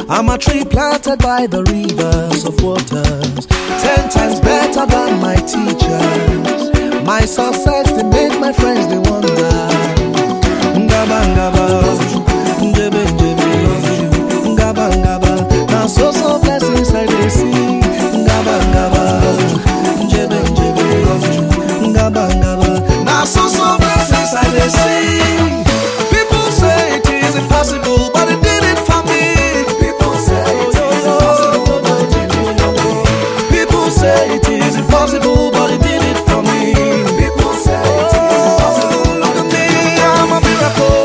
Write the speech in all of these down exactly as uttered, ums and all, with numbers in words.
I'm a tree planted by the rivers of waters, ten times better than my teachers. My success, they make my friends, they wonder. Ngaba, ngaba, njebe, njebe, ngaba, ngaba. Now so, so blessings I they see. Ngaba, ngaba, njebe, njebe, ngaba, ngaba. Now so, so blessings I they see. People say it is impossible, but it did it for me. People say it is impossible, but it did it for me. People say it is impossible, but it did it for me. People say it is impossible. Look at me, I'm a miracle.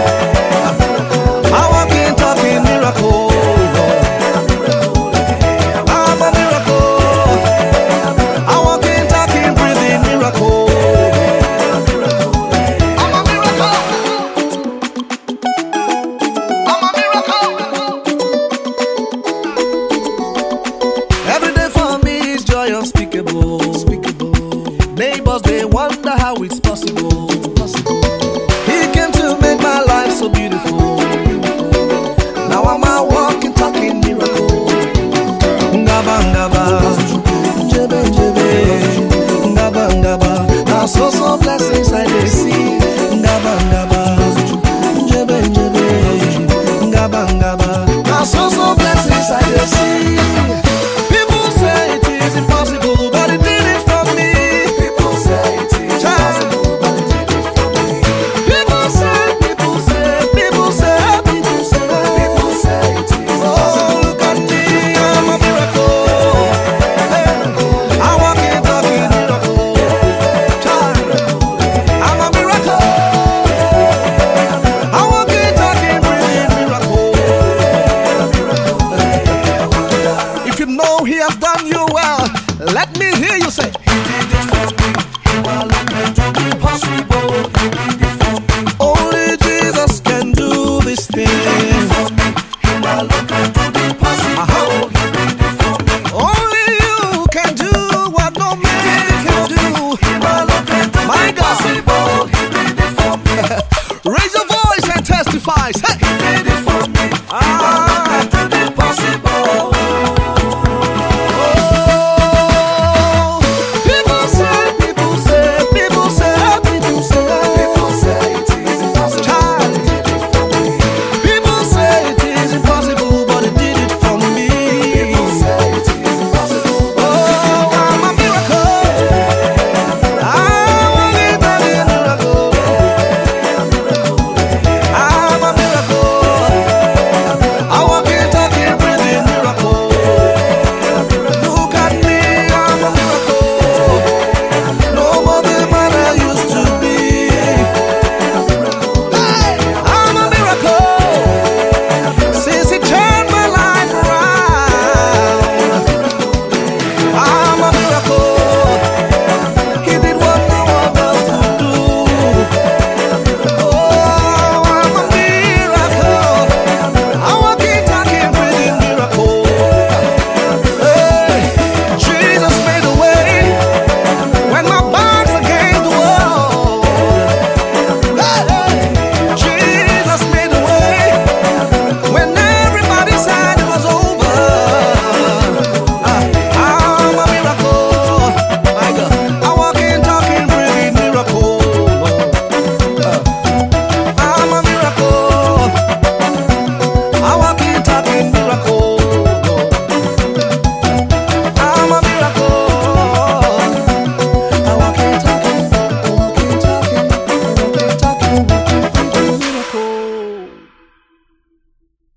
I walk in talking miracle. I'm a miracle. I walk in talking breathing miracle. I'm a miracle. I'm a miracle. Every day for me is joy unspeakable. Neighbors, they wonder how it's possible. He came to make my life so beautiful. Now I'm out.